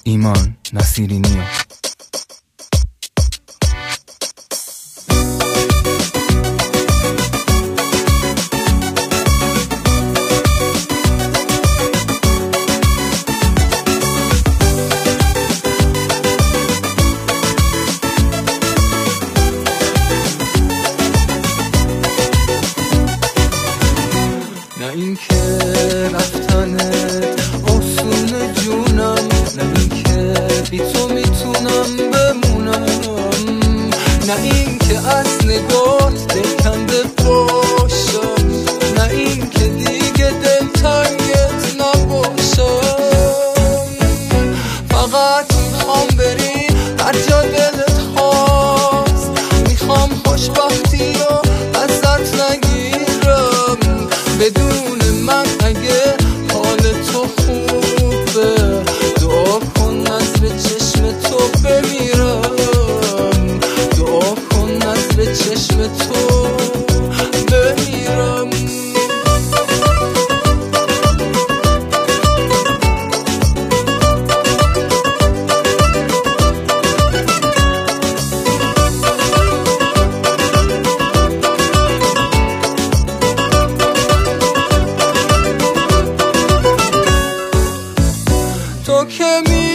ایمان نصیرینی. نه این که رفتنت آسون جونم، نه این که بی تو میتونم بمونم، نه این که از نگات دلکنده باشم، نه این که دیگه دلتنگت نباشم. فقط میخوام بری هر جا دلت خواست، میخوام خوشبختی رو ازت نگیرم، بدون من اگه حال تو خوبه دعا کن نظر چشم تو بمیرم، دعا کن نظر چشم تو بمیرم. تو که